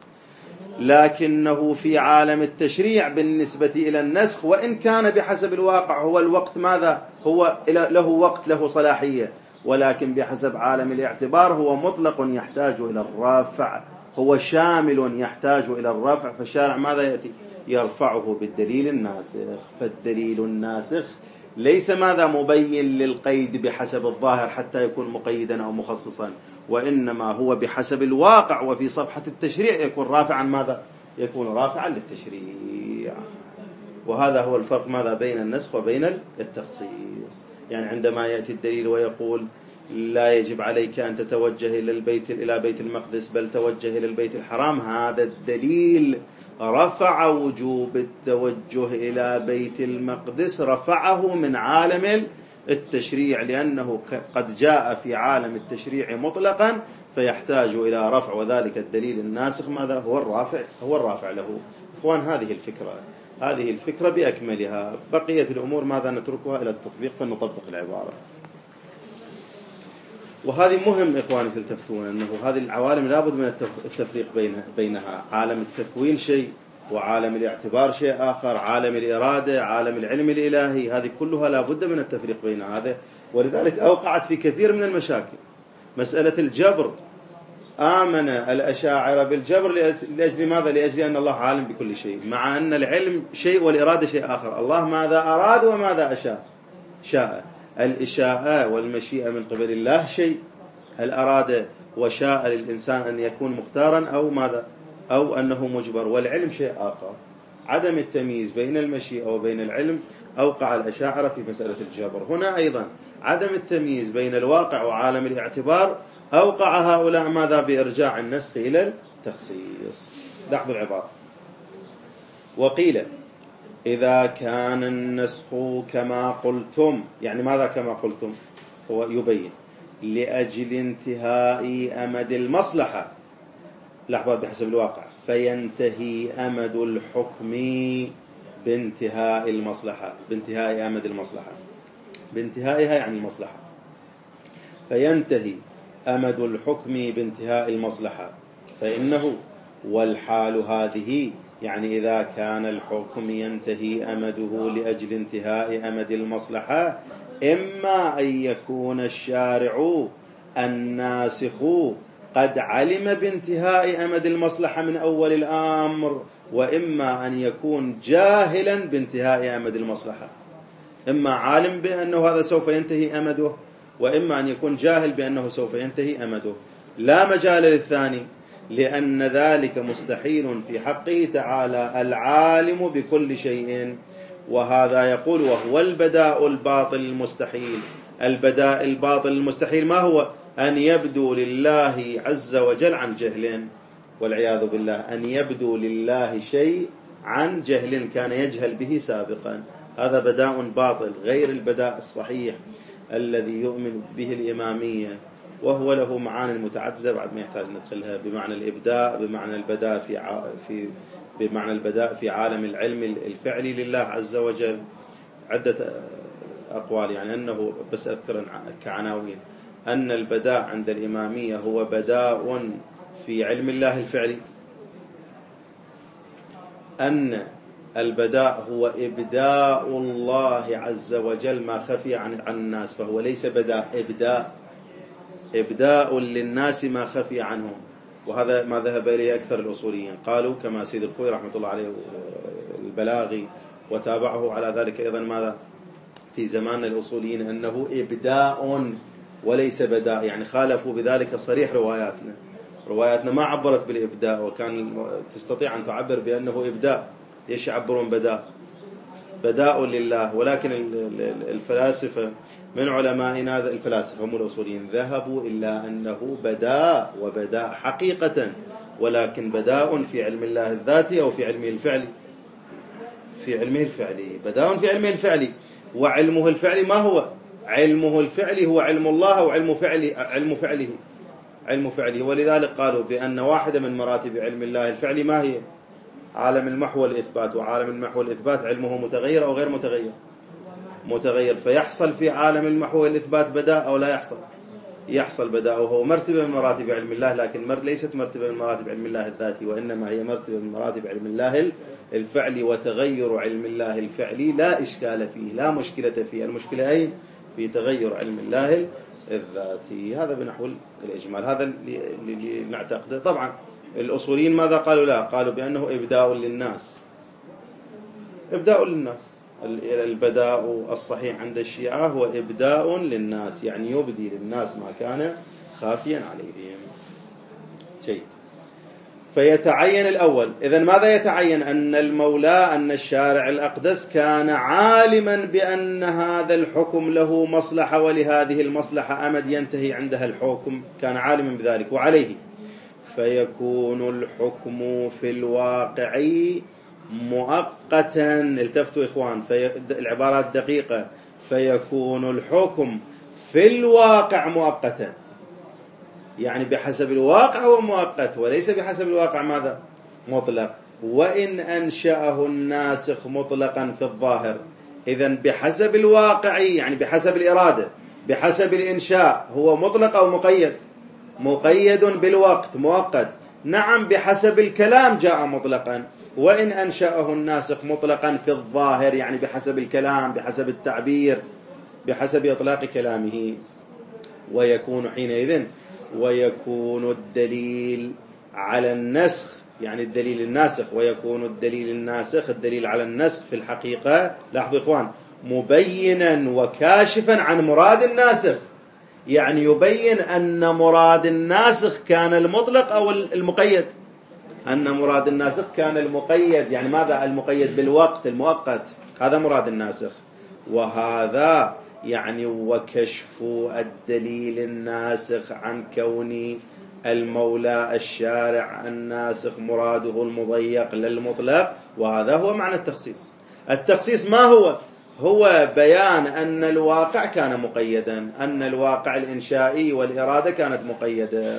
لكنه في عالم التشريع بالنسبة إلى النسخ، وإن كان بحسب الواقع هو الوقت ماذا؟ هو له وقت، له صلاحية، ولكن بحسب عالم الاعتبار هو مطلق يحتاج إلى الرفع، هو شامل يحتاج إلى الرفع. فالشارع ماذا يأتي؟ يرفعه بالدليل الناسخ. فالدليل الناسخ ليس ماذا؟ مبين للقيد بحسب الظاهر حتى يكون مقيدا أو مخصصا، وإنما هو بحسب الواقع وفي صفحة التشريع يكون رافعا ماذا؟ يكون رافعا للتشريع. وهذا هو الفرق ماذا؟ بين النسخ وبين التخصيص. يعني عندما يأتي الدليل ويقول لا يجب عليك أن تتوجه إلى البيت إلى بيت المقدس بل توجه إلى البيت الحرام، هذا الدليل رفع وجوب التوجه إلى بيت المقدس، رفعه من عالم التشريع، لأنه قد جاء في عالم التشريع مطلقا فيحتاج إلى رفع، وذلك الدليل الناسخ ماذا؟ هو الرافع هو الرافع له. إخوان، هذه الفكرة هذه الفكرة بأكملها. بقية الأمور ماذا؟ نتركها إلى التطبيق فنطبق العبارة. وهذه مهم إخواني تلتفتون أنه هذه العوالم لابد من التفريق بينها. عالم التكوين شيء، وعالم الاعتبار شيء آخر، عالم الإرادة، عالم العلم الإلهي، هذه كلها لابد من التفريق بين هذا. ولذلك أوقعت في كثير من المشاكل. مسألة الجبر، آمن الأشاعرة بالجبر لأجل ماذا؟ لأجل أن الله عالم بكل شيء، مع أن العلم شيء والإرادة شيء آخر. الله ماذا أراد وماذا أشاء شاء. الإشاء والمشيئة من قبل الله شيء، هل أراد وشاء للإنسان أن يكون مختارا أو ماذا؟ أو أنه مجبر. والعلم شيء آخر. عدم التمييز بين المشيئة وبين العلم أوقع الأشاعرة في مسألة الجبر. هنا أيضا عدم التمييز بين الواقع وعالم الاعتبار أوقع هؤلاء ماذا؟ بإرجاع النسخ إلى التخصيص. لاحظوا العبارة. وقيل إذا كان النسخ كما قلتم، يعني ماذا كما قلتم؟ هو يبين لأجل انتهاء أمد المصلحة، لحظة بحسب الواقع، فينتهي أمد الحكم بانتهاء المصلحة، بانتهاء أمد المصلحة، بانتهائها يعني المصلحة، فينتهي أمد الحكم بانتهاء المصلحة. فإنه والحال هذه، يعني إذا كان الحكم ينتهي أمده لأجل انتهاء أمد المصلحة إما أن يكون الشارع الناسخ قد علم بانتهاء أمد المصلحة من أول الأمر، وإما أن يكون جاهلا بانتهاء أمد المصلحة. إما عالم بأنه هذا سوف ينتهي أمده، وإما أن يكون جاهل بأنه سوف ينتهي أمده. لا مجال للثاني، لأن ذلك مستحيل في حقه تعالى العالم بكل شيء. وهذا يقول وهو البداء الباطل المستحيل. البداء الباطل المستحيل ما هو؟ أن يبدو لله عز وجل عن جهل، والعياذ بالله، أن يبدو لله شيء عن جهل كان يجهل به سابقا. هذا بداء باطل غير البداء الصحيح الذي يؤمن به الإمامية، وهو له معاني متعددة بعد ما يحتاج ندخلها، بمعنى الإبداء، بمعنى البداء في ع... في بمعنى البداء في عالم العلم الفعلي لله عز وجل. عدة أقوال، يعني أنه بس أذكر كعناوين: أن البداء عند الإمامية هو بداء في علم الله الفعلي، أن البداء هو إبداء الله عز وجل ما خفي عن الناس، فهو ليس بداء، إبداء إبداء للناس ما خفي عنهم. وهذا ما ذهب إليه أكثر الأصوليين، قالوا كما سيد الخوي رحمة الله عليه البلاغي، وتابعه على ذلك أيضا ماذا في زمان الأصوليين، أنه إبداء وليس بداء، يعني خالفوا بذلك صريح رواياتنا. رواياتنا ما عبرت بالإبداء، وكان تستطيع أن تعبر بأنه إبداء. ليش يعبرون بداء؟ بداء لله. ولكن الفلاسفة من علمائنا الفلاسفة هم الأصوليين ذهبوا إلا أنه بداء، وبداء حقيقة، ولكن بداء في علم الله الذاتي أو في علمه الفعلي. في علمه الفعلي بداء في علمه الفعلي. وعلمه الفعلي ما هو؟ علمه الفعلي هو علم الله، أو علم فعله علم فعله علم فعله. ولذلك قالوا بأن واحدة من مراتب علم الله الفعلي ما هي؟ عالم المحو والإثبات. وعالم المحو والإثبات علمه متغير أو غير متغير؟ متغير. فيحصل في عالم المحو والإثبات بداء أو لا يحصل؟ يحصل بداء، وهو مرتبة من مراتب علم الله، لكن مر ليست مرتبة من مراتب علم الله الذاتي، وإنما هي مرتبة من مراتب علم الله الفعلي. وتغير علم الله الفعلي لا إشكال فيه، لا مشكلة فيه. المشكلة أين؟ في تغير علم الله الذاتي. هذا بنحو الإجمال، هذا اللي نعتقده. طبعا الأصوليين ماذا قالوا؟ لا، قالوا بأنه إبداء للناس. إبداء للناس. البداء الصحيح عند الشيعة هو إبداء للناس، يعني يبدي للناس ما كان خافيا عليهم. جيد. فيتعين الأول. إذن ماذا يتعين؟ أن المولى، أن الشارع الأقدس كان عالما بأن هذا الحكم له مصلحة، ولهذه المصلحة أمد ينتهي عندها الحكم، كان عالما بذلك. وعليه فيكون الحكم في الواقع مؤقتا. التفتوا إخوان، في العبارات دقيقة. فيكون الحكم في الواقع مؤقتا، يعني بحسب الواقع هو مؤقت، وليس بحسب الواقع ماذا؟ مطلق. وإن أنشأه الناسخ مطلقا في الظاهر. إذن بحسب الواقع، يعني بحسب الإرادة، بحسب الإنشاء، هو مطلق أو مقيد؟ مقيد بالوقت، مؤقت. نعم، بحسب الكلام جاء مطلقا. وإن أنشأه الناسخ مطلقا في الظاهر، يعني بحسب الكلام، بحسب التعبير، بحسب إطلاق كلامه. ويكون حينئذ ويكون الدليل على النسخ، يعني الدليل الناسخ، ويكون الدليل الناسخ الدليل على النسخ في الحقيقة، لاحظوا إخوان، مبينا وكاشفا عن مراد الناسخ. يعني يبين أن مراد الناسخ كان المطلق أو المقيد. أن مراد الناسخ كان المقيد، يعني ماذا؟ المقيد بالوقت، المؤقت. هذا مراد الناسخ. وهذا يعني وكشف الدليل الناسخ عن كون المولى الشارع الناسخ مراده المضيق للمطلق. وهذا هو معنى التخصيص. التخصيص ما هو؟ هو بيان أن الواقع كان مقيدا، أن الواقع الإنشائي والإرادة كانت مقيدة.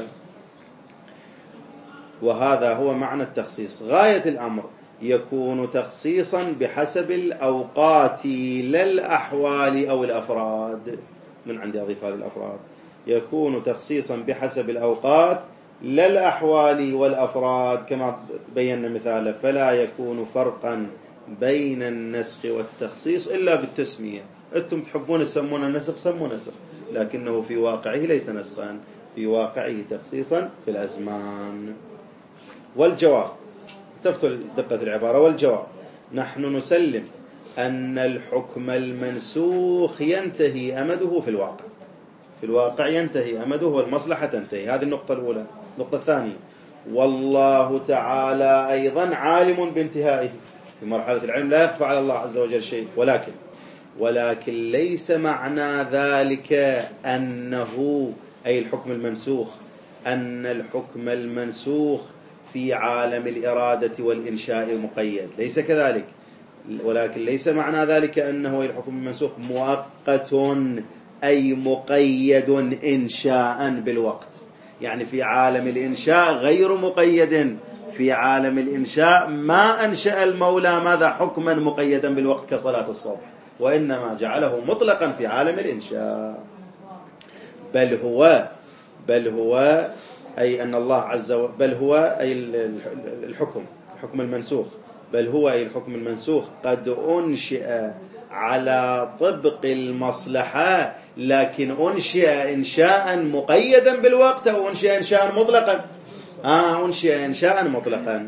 وهذا هو معنى التخصيص. غاية الأمر يكون تخصيصا بحسب الأوقات لا الأحوال أو الأفراد. من عندي أضيف هذه الأفراد. يكون تخصيصا بحسب الأوقات لا الأحوال والأفراد، كما بينا مثاله. فلا يكون فرقا بين النسخ والتخصيص إلا بالتسمية. أنتم تحبون تسمونه نسخ سموا نسخ، لكنه في واقعه ليس نسخا، في واقعه تخصيصا في الأزمان. والجواب، استفتوا دقة العبارة، والجواب نحن نسلم أن الحكم المنسوخ ينتهي أمده في الواقع، في الواقع ينتهي أمده والمصلحة تنتهي. هذه النقطة الأولى. النقطة الثانية، والله تعالى أيضا عالم بانتهائه، في مرحلة العلم لا يخفى على الله عز وجل شيء، ولكن ولكن ليس معنى ذلك أنه أي الحكم المنسوخ أن الحكم المنسوخ في عالم الإرادة والإنشاء مقيد، ليس كذلك. ولكن ليس معنى ذلك أنه أي الحكم المنسوخ مؤقت أي مقيد إنشاء بالوقت، يعني في عالم الإنشاء غير مقيد. في عالم الإنشاء ما أنشأ المولى ماذا حكما مقيدا بالوقت كصلاة الصبح، وإنما جعله مطلقا في عالم الإنشاء. بل هو بل هو أي أن الله عز وجل بل هو أي الحكم الحكم المنسوخ بل هو أي الحكم المنسوخ قد أنشئ على طبق المصلحة، لكن أنشئ إنشاء مقيدا بالوقت أو أنشئ إنشاء مطلقا. آه أنشئ إنشاء مطلقا.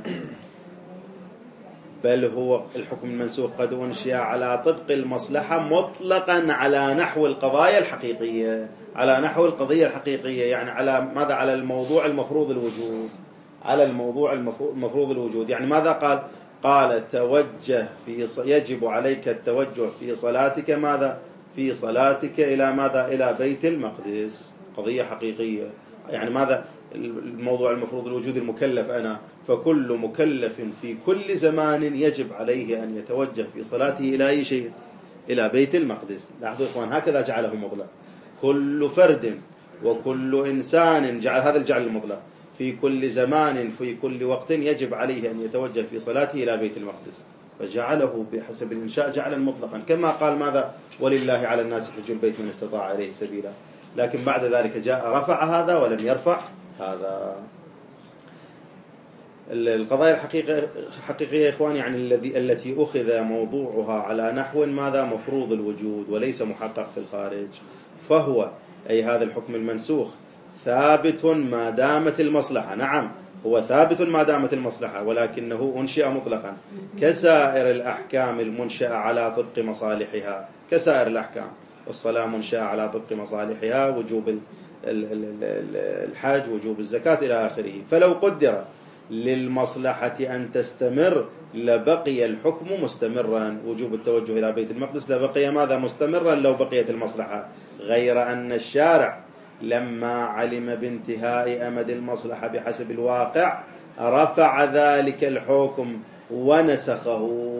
بل هو الحكم المنسوخ قد أنشئ على طبق المصلحة مطلقا على نحو القضايا الحقيقية، على نحو القضية الحقيقية، يعني على ماذا؟ على الموضوع المفروض الوجود، على الموضوع المفروض الوجود. يعني ماذا قال؟ قال توجه في ص... يجب عليك التوجه في صلاتك ماذا؟ في صلاتك إلى ماذا؟ إلى بيت المقدس. قضية حقيقية، يعني ماذا؟ الموضوع المفروض الوجود المكلف أنا، فكل مكلف في كل زمان يجب عليه أن يتوجه في صلاته إلى أي شيء؟ إلى بيت المقدس. لاحظوا إخوان، هكذا جعله مطلق. كل فرد وكل إنسان جعل هذا الجعل المطلق، في كل زمان في كل وقت يجب عليه أن يتوجه في صلاته إلى بيت المقدس، فجعله بحسب الإنشاء جعلا مطلقا، كما قال ماذا؟ ولله على الناس حج البيت من استطاع إليه سبيلا. لكن بعد ذلك جاء رفع هذا ولم يرفع هذا. القضايا الحقيقية حقيقية إخواني، يعني الذي التي أخذ موضوعها على نحو ماذا؟ مفروض الوجود وليس محقق في الخارج، فهو أي هذا الحكم المنسوخ ثابت ما دامت المصلحة. نعم هو ثابت ما دامت المصلحة، ولكنه أنشئ مطلقا كسائر الأحكام المنشأة على طبق مصالحها، كسائر الأحكام. الصلاة منشأة على طبق مصالحها، وجوب الحج، وجوب الزكاة إلى آخره. فلو قدر للمصلحة أن تستمر لبقي الحكم مستمرا، وجوب التوجه إلى بيت المقدس لبقي ماذا؟ مستمرا لو بقيت المصلحة، غير أن الشارع لما علم بانتهاء أمد المصلحة بحسب الواقع رفع ذلك الحكم ونسخه.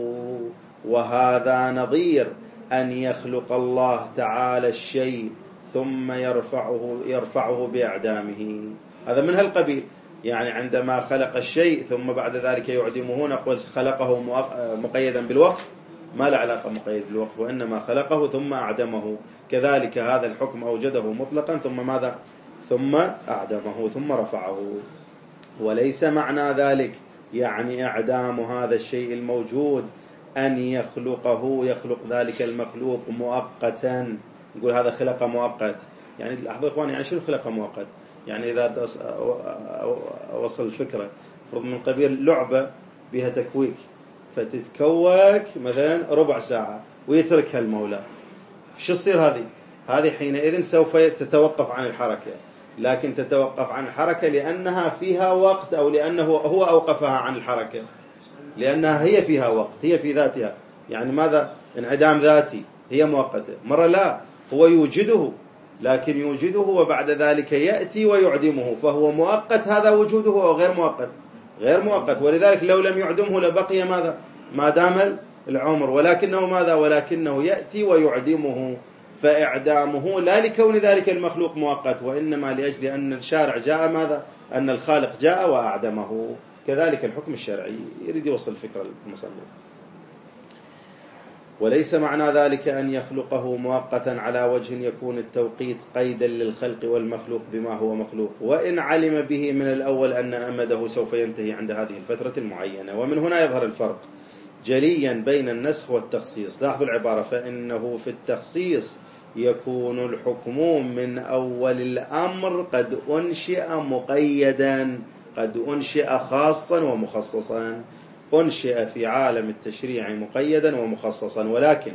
وهذا نظير أن يخلق الله تعالى الشيء ثم يرفعه يرفعه بإعدامه، هذا من هالقبيل. يعني عندما خلق الشيء ثم بعد ذلك يعدمه، نقول خلقه مقيدا بالوقت؟ ما له علاقة مقيد بالوقت، وإنما خلقه ثم أعدمه. كذلك هذا الحكم أوجده مطلقا ثم ماذا؟ ثم أعدمه ثم رفعه. وليس معنى ذلك يعني إعدام هذا الشيء الموجود أن يخلقه يخلق ذلك المخلوق مؤقتا، نقول هذا خلق مؤقت. يعني لاحظوا إخواني، يعني شو الخلق مؤقت؟ يعني إذا وصل الفكرة فرض من قبيل لعبة بها تكويك، فتتكوك مثلا ربع ساعة ويتركها المولى، شو تصير هذه؟ هذه حينئذ سوف تتوقف عن الحركة، لكن تتوقف عن الحركة لأنها فيها وقت، أو لأنه هو أوقفها عن الحركة، لأنها هي فيها وقت، هي في ذاتها. يعني ماذا؟ انعدام ذاتي، هي مؤقتة. مرة لا، هو يوجده، لكن يوجده وبعد ذلك يأتي ويعدمه، فهو مؤقت هذا وجوده، أو غير مؤقت؟ غير مؤقت. ولذلك لو لم يعدمه لبقي ماذا؟ ما دام العمر. ولكنه ماذا؟ ولكنه يأتي ويعدمه. فإعدامه لا لكون ذلك المخلوق مؤقت، وإنما لأجل أن الشارع جاء ماذا؟ أن الخالق جاء وأعدمه. كذلك الحكم الشرعي، يريد يوصل الفكرة المصنف. وليس معنى ذلك أن يخلقه مؤقتا على وجه يكون التوقيت قيدا للخلق والمخلوق بما هو مخلوق، وإن علم به من الأول أن أمده سوف ينتهي عند هذه الفترة المعينة. ومن هنا يظهر الفرق جليا بين النسخ والتخصيص. لاحظوا العبارة: فإنه في التخصيص يكون الحكم من أول الأمر قد أنشئ مقيدا، قد أنشئ خاصا ومخصصا. أنشئ في عالم التشريع مقيدا ومخصصا، ولكن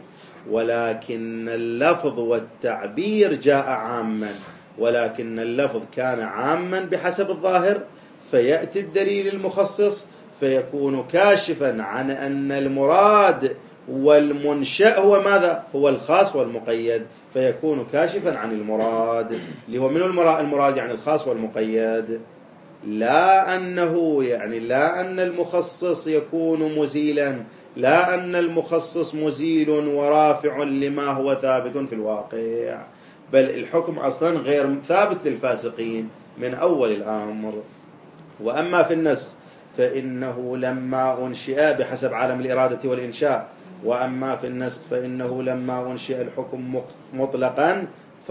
ولكن اللفظ والتعبير جاء عاما، ولكن اللفظ كان عاما بحسب الظاهر، فيأتي الدليل المخصص فيكون كاشفا عن أن المراد والمنشأ هو ماذا؟ هو الخاص والمقيد، فيكون كاشفا عن المراد اللي هو من المراد يعني الخاص والمقيد. لا أنه يعني لا أن المخصص يكون مزيلا، لا أن المخصص مزيل ورافع لما هو ثابت في الواقع، بل الحكم أصلا غير ثابت للفاسقين من أول الأمر. وأما في النسخ فإنه لما أنشئ بحسب عالم الإرادة والإنشاء، وأما في النسخ فإنه لما أنشئ الحكم مطلقا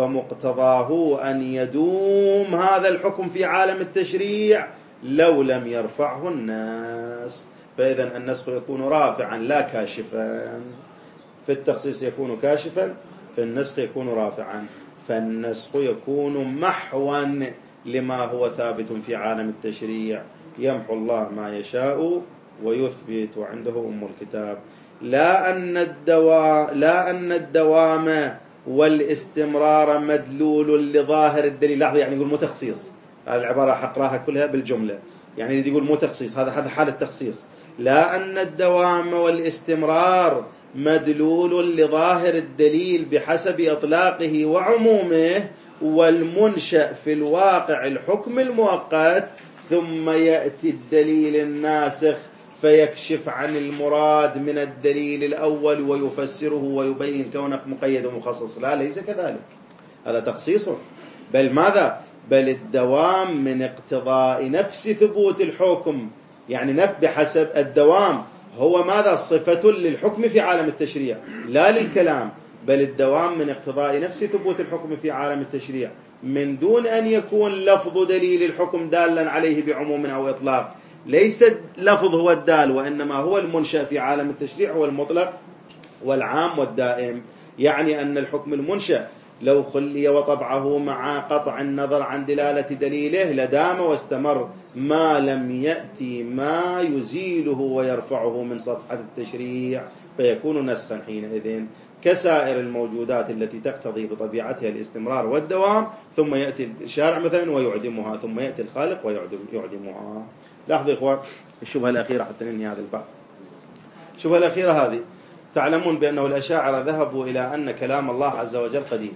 فمقتضاه أن يدوم هذا الحكم في عالم التشريع لو لم يرفعه الناس. فإذا النسخ يكون رافعا لا كاشفا، في التخصيص يكون كاشفا، في النسخ يكون رافعا. فالنسخ يكون محوا لما هو ثابت في عالم التشريع، يمحو الله ما يشاء ويثبت، وعنده أم الكتاب. لا أن الدوام لا أن الدوام والاستمرار مدلول لظاهر الدليل. لاحظوا يعني يقول متخصيص، هذه العبارة حقراها كلها بالجملة، يعني يقول متخصيص، هذا هذا حال التخصيص. لا أن الدوام والاستمرار مدلول لظاهر الدليل بحسب إطلاقه وعمومه، والمنشأ في الواقع الحكم المؤقت، ثم يأتي الدليل الناسخ فيكشف عن المراد من الدليل الأول ويفسره ويبين كونه مقيد ومخصص. لا، ليس كذلك، هذا تخصيص. بل ماذا؟ بل الدوام من اقتضاء نفس ثبوت الحكم، يعني نفس بحسب الدوام هو ماذا؟ صفة للحكم في عالم التشريع لا للكلام، بل الدوام من اقتضاء نفس ثبوت الحكم في عالم التشريع من دون أن يكون لفظ دليل الحكم دالا عليه بعموم أو إطلاق. ليس لفظ هو الدال، وإنما هو المنشأ في عالم التشريع هو المطلق والعام والدائم. يعني أن الحكم المنشأ لو خلي وطبعه مع قطع النظر عن دلالة دليله لدام واستمر، ما لم يأتي ما يزيله ويرفعه من صفحة التشريع، فيكون نسخا حينئذ كسائر الموجودات التي تقتضي بطبيعتها الاستمرار والدوام، ثم يأتي الشارع مثلا ويعدمها، ثم يأتي الخالق ويعدمها. لاحظوا إخوان الشبهة الأخيرة حتى ننهي هذا الباب. الشبهة الأخيرة هذه: تعلمون بأنه الأشاعرة ذهبوا إلى أن كلام الله عز وجل قديم،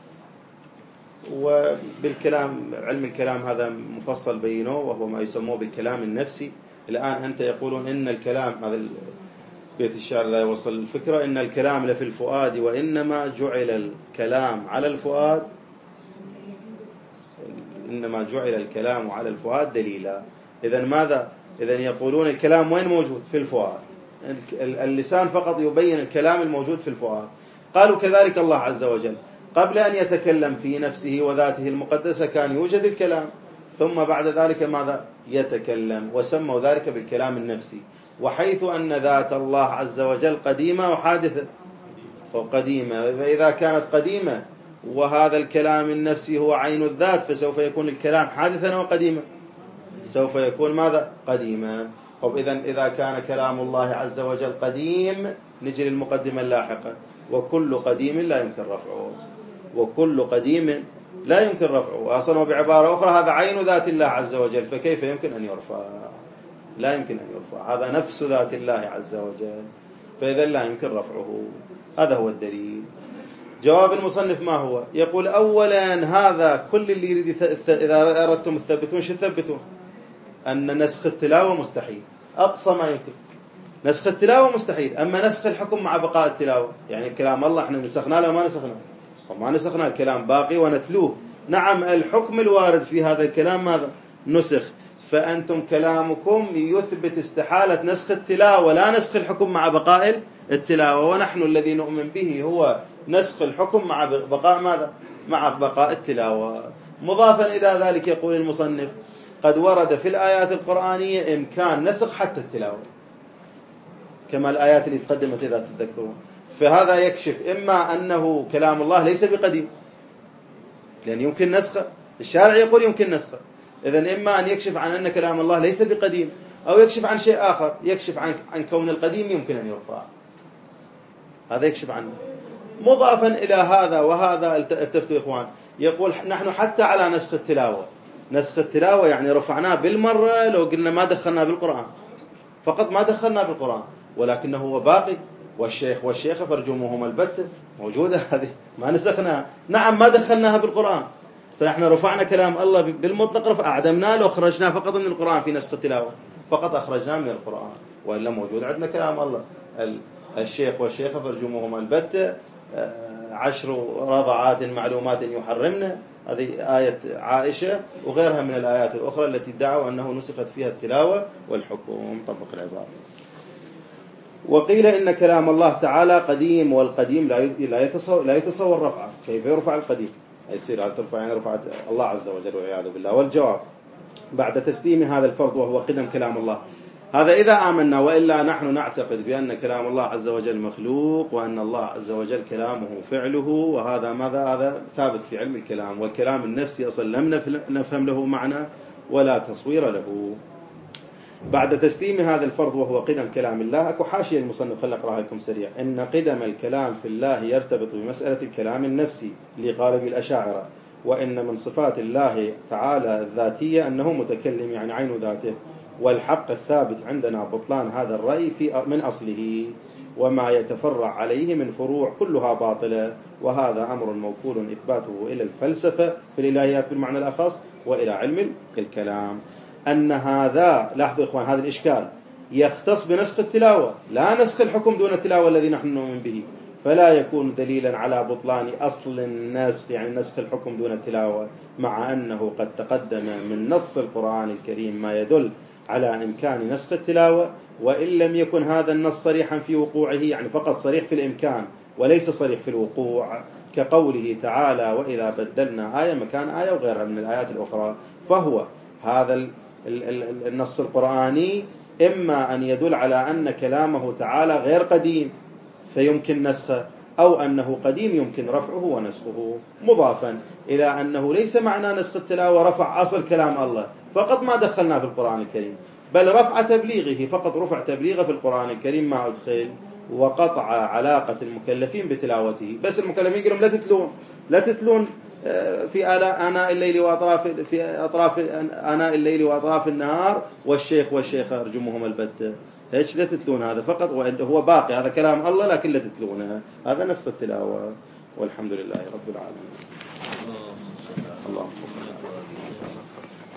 وبالكلام علم الكلام هذا مفصل بينه، وهو ما يسموه بالكلام النفسي. الآن أنت يقولون إن الكلام، هذا بيت الشعر لا يوصل الفكرة، إن الكلام لفي الفؤاد وإنما جعل الكلام على الفؤاد، إنما جعل الكلام على الفؤاد دليلا. إذن ماذا؟ إذن يقولون الكلام وين موجود؟ في الفؤاد، اللسان فقط يبين الكلام الموجود في الفؤاد. قالوا كذلك الله عز وجل قبل أن يتكلم في نفسه وذاته المقدسة كان يوجد الكلام، ثم بعد ذلك ماذا؟ يتكلم، وسموا ذلك بالكلام النفسي. وحيث أن ذات الله عز وجل قديمة وحادثة وقديمة، فإذا كانت قديمة وهذا الكلام النفسي هو عين الذات، فسوف يكون الكلام حادثا وقديما، سوف يكون ماذا؟ قديما. إذن إذا كان كلام الله عز وجل قديم، نجي للمقدمة اللاحقة: وكل قديم لا يمكن رفعه، وكل قديم لا يمكن رفعه. وأصلا بعبارة أخرى هذا عين ذات الله عز وجل، فكيف يمكن أن يرفع؟ لا يمكن أن يرفع، هذا نفس ذات الله عز وجل، فإذا لا يمكن رفعه. هذا هو الدليل. جواب المصنف ما هو؟ يقول: أولا هذا كل اللي يريد، إذا أردتم تثبتون شو تثبتون؟ أن نسخ التلاوة مستحيل، أقصى ما يمكن نسخ التلاوة مستحيل. أما نسخ الحكم مع بقاء التلاوة، يعني كلام الله احنا نسخنا له ما نسخنا، وما نسخنا، الكلام باقي ونتلوه. نعم الحكم الوارد في هذا الكلام ماذا؟ نسخ. فأنتم كلامكم يثبت استحالة نسخ التلاوة، لا نسخ الحكم مع بقاء التلاوة، ونحن الذي نؤمن به هو نسخ الحكم مع بقاء ماذا؟ مع بقاء التلاوة. مضافا إلى ذلك يقول المصنف: قد ورد في الآيات القرآنية إمكان نسخ حتى التلاوة. كما الآيات اللي تقدمت إذا تتذكرون. فهذا يكشف إما أنه كلام الله ليس بقديم، لأن يمكن نسخه، الشارع يقول يمكن نسخه، إذن إما أن يكشف عن أن كلام الله ليس بقديم، أو يكشف عن شيء آخر، يكشف عن عن كون القديم يمكن أن يرفع، هذا يكشف عنه. مضافا إلى هذا وهذا التفتوا إخوان، يقول نحن حتى على نسخ التلاوة، نسخ التلاوة يعني رفعناه بالمرة لو قلنا ما دخلنا بالقرآن، فقط ما دخلنا بالقرآن، ولكنه هو باقي، والشيخ والشيخة فرجموهما البتة موجودة، هذه ما نسخناها. نعم ما دخلناها بالقرآن، فإحنا رفعنا كلام الله بالمطلق، رفع أعدمناه لو خرجناه فقط من القرآن في نسخ التلاوة، فقط أخرجناه من القرآن، وإلا موجود عندنا كلام الله. الشيخ والشيخة فرجموهما البتة، عشر رضعات معلومات يحرمنا، هذه آية عائشة وغيرها من الآيات الأخرى التي ادعوا أنه نسخت فيها التلاوة والحكم، طبق العبارة. وقيل إن كلام الله تعالى قديم، والقديم لا يتصور, لا يتصور رفعه، كيف يرفع القديم؟ يصير هل ترفع يعني رفعت الله عز وجل والعياذ بالله. والجواب بعد تسليم هذا الفرض وهو قدم كلام الله، هذا إذا آمنا، وإلا نحن نعتقد بأن كلام الله عز وجل مخلوق، وأن الله عز وجل كلامه فعله، وهذا ماذا؟ هذا ثابت في علم الكلام، والكلام النفسي أصلا لم نفهم له معنى ولا تصوير له. بعد تسليم هذا الفرض وهو قدم كلام الله، أكو حاشية المصنف خلق أقرأها لكم سريع. إن قدم الكلام في الله يرتبط بمسألة الكلام النفسي لغالب الأشاعرة، وإن من صفات الله تعالى الذاتية أنه متكلم يعني عين ذاته، والحق الثابت عندنا بطلان هذا الرأي في من أصله، وما يتفرع عليه من فروع كلها باطلة، وهذا أمر موكول إثباته إلى الفلسفة في الإلهيات بالمعنى الأخص، وإلى علم الكلام. أن هذا، لاحظوا إخوان هذا الإشكال، يختص بنسخ التلاوة، لا نسخ الحكم دون التلاوة الذي نحن نؤمن به، فلا يكون دليلا على بطلان أصل النسخ، يعني نسخ الحكم دون التلاوة، مع أنه قد تقدم من نص القرآن الكريم ما يدل على إمكان نسخ التلاوة، وإن لم يكن هذا النص صريحا في وقوعه، يعني فقط صريح في الإمكان وليس صريح في الوقوع، كقوله تعالى وإذا بدلنا آية مكان آية وغيرها من الآيات الأخرى. فهو هذا النص القرآني إما أن يدل على أن كلامه تعالى غير قديم فيمكن نسخه، أو أنه قديم يمكن رفعه ونسخه، مضافا إلى أنه ليس معنى نسخ التلاوة رفع أصل كلام الله فقط ما دخلنا في القرآن الكريم، بل رفع تبليغه فقط، رفع تبليغه في القرآن الكريم ما أدخل، وقطع علاقة المكلفين بتلاوته. بس المكلفين يقولون لا تتلون لا تتلون في آناء الليل وأطراف في أطراف آناء الليل وأطراف النهار، والشيخ والشيخة أرجمهم البتة، ايش لا تتلون هذا فقط، وهو باقي هذا كلام الله لكن لا تتلونه، هذا نسخ التلاوة. والحمد لله رب العالمين. اللهم